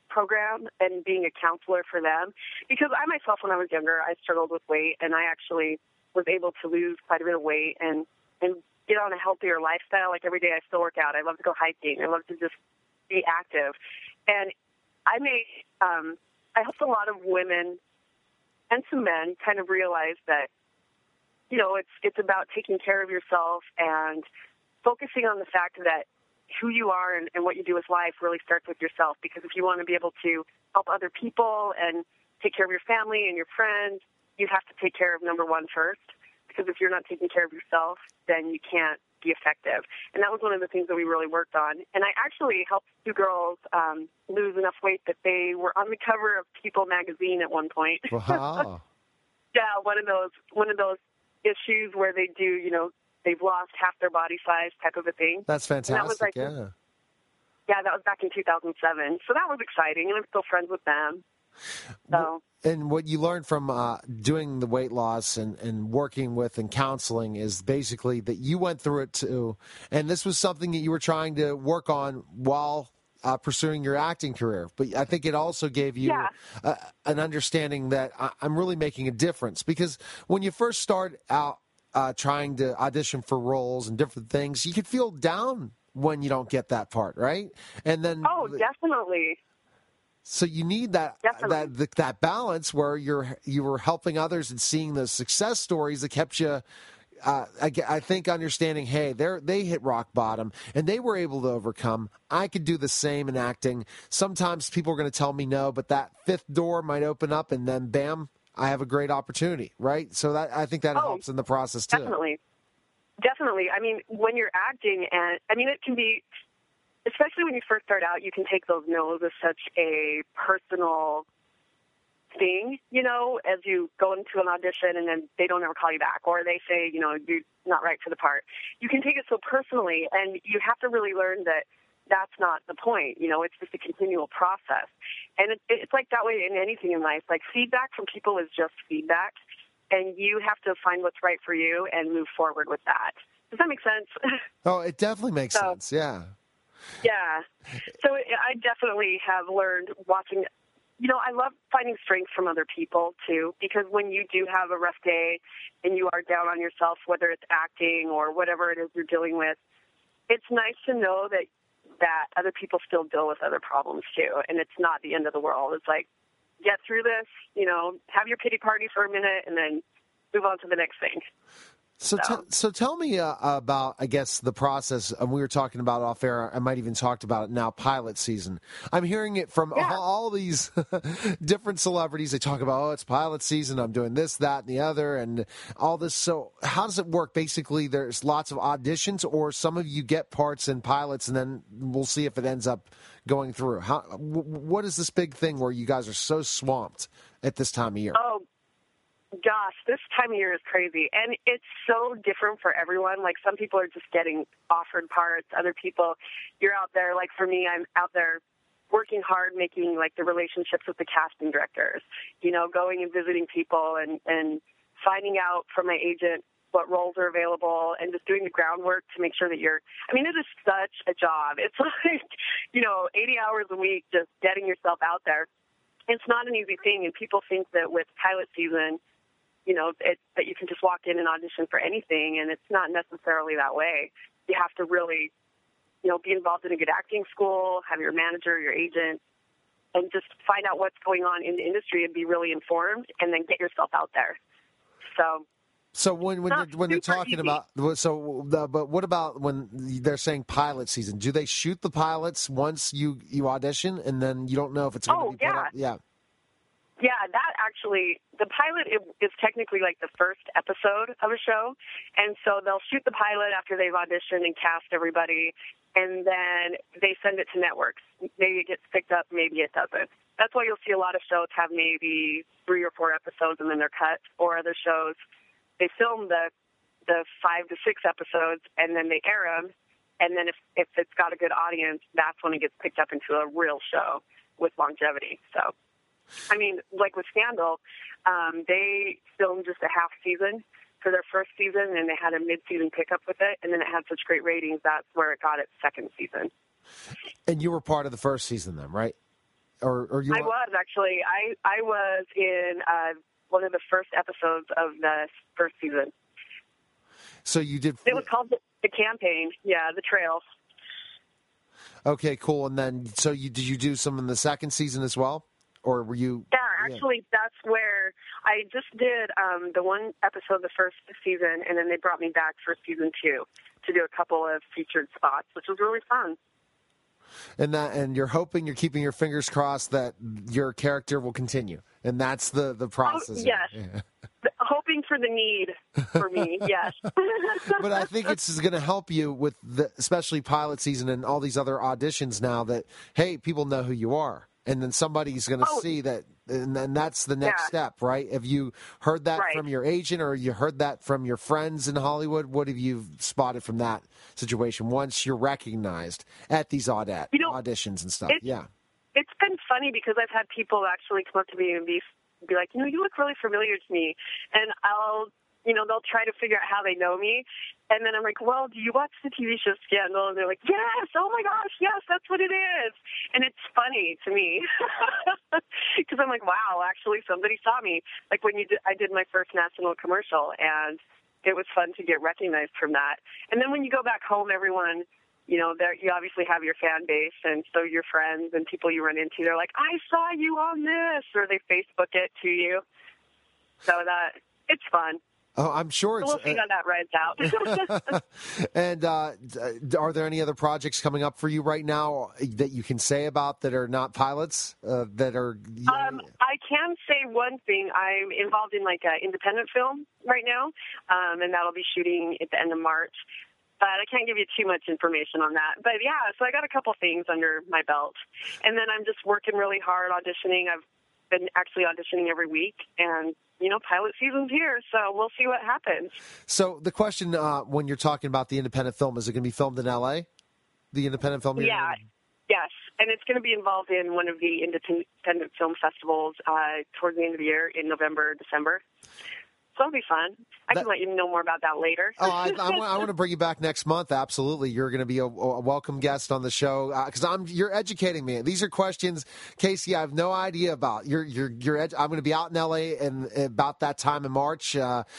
program and being a counselor for them. Because I myself, when I was younger, I struggled with weight, and I actually was able to lose quite a bit of weight and get on a healthier lifestyle. Like every day I still work out. I love to go hiking. I love to just be active. And I helped a lot of women and some men kind of realize that, you know, it's about taking care of yourself and focusing on the fact that who you are and what you do with life really starts with yourself. Because if you want to be able to help other people and take care of your family and your friends, you have to take care of number one first. Because if you're not taking care of yourself, then you can't be effective. And that was one of the things that we really worked on. And I actually helped two girls lose enough weight that they were on the cover of People magazine at one point. Wow. Yeah, one of those issues where they do, you know, they've lost half their body size type of a thing. That's fantastic, that was like, yeah. Yeah, that was back in 2007. So that was exciting, and I'm still friends with them. So. And what you learned from doing the weight loss and working with and counseling is basically that you went through it too, and this was something that you were trying to work on while pursuing your acting career. But I think it also gave you an understanding that I'm really making a difference. Because when you first start out trying to audition for roles and different things, you could feel down when you don't get that part, right? And then definitely. So you need that balance where you were helping others and seeing the success stories that kept you. I think understanding, hey, they hit rock bottom and they were able to overcome. I could do the same in acting. Sometimes people are going to tell me no, but that fifth door might open up, and then bam, I have a great opportunity, right? So I think that helps in the process too. Definitely. I mean, when you're acting, and I mean, it can be. Especially when you first start out, you can take those no's as such a personal thing, you know, as you go into an audition and then they don't ever call you back, or they say, you know, you're not right for the part. You can take it so personally, and you have to really learn that that's not the point. You know, it's just a continual process. And it's like that way in anything in life. Like, feedback from people is just feedback, and you have to find what's right for you and move forward with that. Does that make sense? Oh, it definitely makes sense, yeah. Yeah. So I definitely have learned watching, you know, I love finding strength from other people too, because when you do have a rough day and you are down on yourself, whether it's acting or whatever it is you're dealing with, it's nice to know that other people still deal with other problems too. And it's not the end of the world. It's like, get through this, you know, have your pity party for a minute and then move on to the next thing. So tell me about, I guess, the process. We were talking about off air. I might even talked about it now, pilot season. I'm hearing it from all these different celebrities. They talk about, it's pilot season. I'm doing this, that, and the other, and all this. So how does it work? Basically, there's lots of auditions, or some of you get parts in pilots, and then we'll see if it ends up going through. What is this big thing where you guys are so swamped at this time of year? Oh, gosh, this time of year is crazy, and it's so different for everyone. Like, some people are just getting offered parts. Other people, you're out there. Like, for me, I'm out there working hard, making, like, the relationships with the casting directors, you know, going and visiting people and finding out from my agent what roles are available and just doing the groundwork to make sure that I mean, it is such a job. It's like, you know, 80 hours a week just getting yourself out there. It's not an easy thing, and people think that with pilot season, you know, that you can just walk in and audition for anything, and it's not necessarily that way. You have to really, you know, be involved in a good acting school, have your manager, your agent, and just find out what's going on in the industry and be really informed, and then get yourself out there. So when they're talking about, but what about when they're saying pilot season? Do they shoot the pilots once you audition, and then you don't know if it's going to be put up? Yeah. Yeah, that actually, the pilot is technically like the first episode of a show. And so they'll shoot the pilot after they've auditioned and cast everybody, and then they send it to networks. Maybe it gets picked up, maybe it doesn't. That's why you'll see a lot of shows have maybe 3 or 4 episodes and then they're cut, or other shows, they film the 5 to 6 episodes and then they air them. And then if it's got a good audience, that's when it gets picked up into a real show with longevity. So, I mean, like with Scandal, they filmed just a half season for their first season, and they had a mid-season pickup with it, and then it had such great ratings, that's where it got its second season. And you were part of the first season then, right? Or you? I was actually. I was in one of the first episodes of the first season. So you did. It was called the campaign. Yeah, the trail. Okay, cool. And then, so did you do some in the second season as well, or were you? Yeah, actually, that's where I just did the one episode of the first season, and then they brought me back for season 2 to do a couple of featured spots, which was really fun. And you're hoping, you're keeping your fingers crossed that your character will continue, and that's the process. Oh, yes. Yeah. Hoping for the need for me, yes. But I think it's going to help you with especially pilot season and all these other auditions now that, hey, people know who you are. And then somebody's going to see that, and then that's the next step, right? Have you heard that from your agent, or you heard that from your friends in Hollywood? What have you spotted from that situation once you're recognized at these auditions and stuff? It's been funny because I've had people actually come up to me and be like, you look really familiar to me. And they'll try to figure out how they know me. And then I'm like, well, do you watch the TV show Scandal? And they're like, yes, oh my gosh, yes, that's what it is. And it's funny to me because I'm like, wow, actually somebody saw me. Like when I did my first national commercial, and it was fun to get recognized from that. And then when you go back home, everyone, you obviously have your fan base, and so your friends and people you run into, they're like, I saw you on this, or they Facebook it to you. So it's fun. Oh, I'm sure. So we'll see how that rides out. And are there any other projects coming up for you right now that you can say about that are not pilots? That are. I can say one thing. I'm involved in like an independent film right now, and that'll be shooting at the end of March. But I can't give you too much information on that. But yeah, so I got a couple things under my belt, and then I'm just working really hard auditioning. I've been actually auditioning every week, and pilot season's here, so we'll see what happens. So the question, when you're talking about the independent film, is it going to be filmed in L.A.? The independent film? Yeah, yes, and it's going to be involved in one of the independent film festivals towards the end of the year in November, December. So it'll be fun. I can let you know more about that later. I want to bring you back next month. Absolutely. You're going to be a welcome guest on the show because you're educating me. These are questions, Casey, I have no idea about. I'm going to be out in L.A. and about that time in March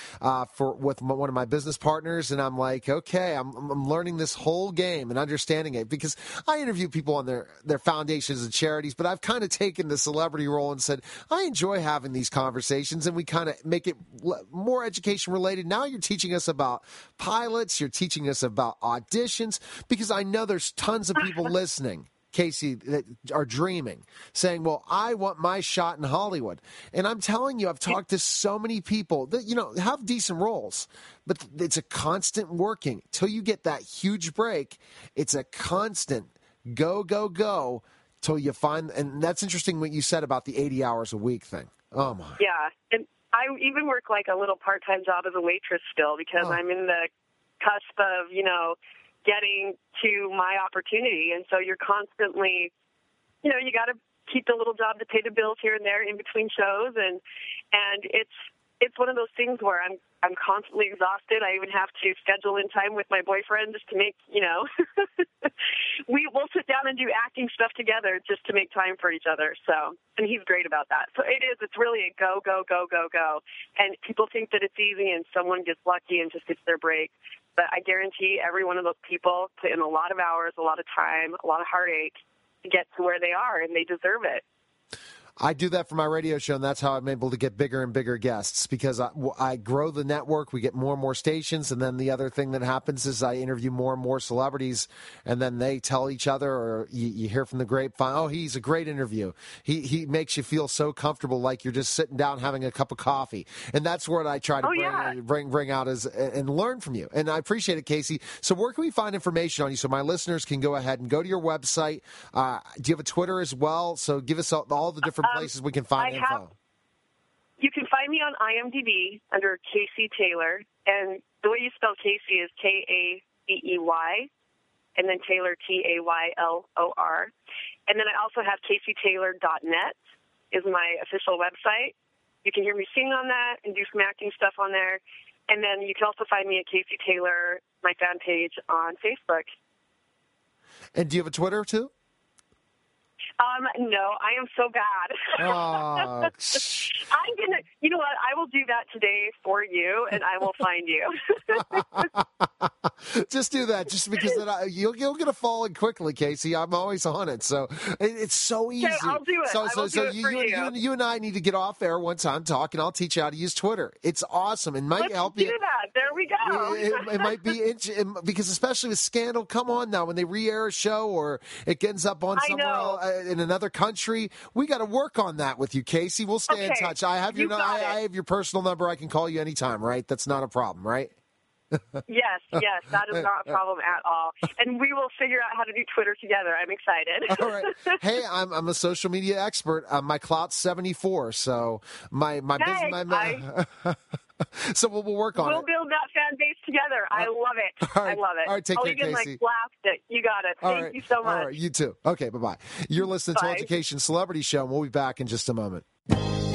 with one of my business partners, and I'm like, okay, I'm learning this whole game and understanding it because I interview people on their foundations and charities, but I've kind of taken the celebrity role and said, I enjoy having these conversations, and we kind of make it more education related. Now you're teaching us about pilots, you're teaching us about auditions, because I know there's tons of people listening, Casey, that are dreaming, saying, well, I want my shot in Hollywood. And I'm telling you, I've talked to so many people that, have decent roles, but it's a constant working. Till you get that huge break, it's a constant go, go, go till you find, and that's interesting what you said about the 80 hours a week thing. Oh, my. Yeah, and I even work like a little part-time job as a waitress still because I'm in the cusp of, getting to my opportunity. And so you're constantly, you got to keep the little job to pay the bills here and there in between shows. And it's one of those things where I'm constantly exhausted. I even have to schedule in time with my boyfriend just to make, we'll sit down and do acting stuff together just to make time for each other. So, and he's great about that. So it's really a go, go, go, go, go. And people think that it's easy and someone gets lucky and just gets their break. But I guarantee every one of those people put in a lot of hours, a lot of time, a lot of heartache to get to where they are, and they deserve it. I do that for my radio show, and that's how I'm able to get bigger and bigger guests because I grow the network. We get more and more stations, and then the other thing that happens is I interview more and more celebrities, and then they tell each other, or you hear from the grapevine, oh, he's a great interview. He makes you feel so comfortable like you're just sitting down having a cup of coffee. And that's what I try to bring out and learn from you. And I appreciate it, Casey. So where can we find information on you so my listeners can go ahead and go to your website? Do you have a Twitter as well? So give us all the different places we can find info. You can find me on IMDb under Casey Taylor, and the way you spell Casey is Kaceey, and then Taylor Taylor. And then I also have CaseyTaylor.net is my official website. You can hear me sing on that and do some acting stuff on there. And then you can also find me at Casey Taylor, my fan page on Facebook. And do you have a Twitter too? No, I am so bad. Oh. I'm gonna. You know what? I will do that today for you, and I will find you. Just do that, just because then you'll get a following quickly, Casey. I'm always on it, so it's so easy. Okay, I'll do it. I will do it for you. You and I need to get off air one time, talk, and I'll teach you how to use Twitter. It's awesome. It might help you. Let's do that. There we go. It might be because especially with Scandal. Come on now, when they re-air a show or it ends up on somewhere in another country, we got to work on that with you, Casey. We'll stay in touch. I have I have your personal number. I can call you anytime. Right? That's not a problem, right? Yes, that is not a problem at all. And we will figure out how to do Twitter together. I'm excited. All right. Hey, I'm a social media expert. My clout's 74, so my business. So we'll work on it. We'll build that fan base together. I love it. All right. I love it. All right, take care, even Casey. laughed it. You got it. Thank you so much. All right, you too. Okay, bye-bye. You're listening to Education Celebrity Show, and we'll be back in just a moment.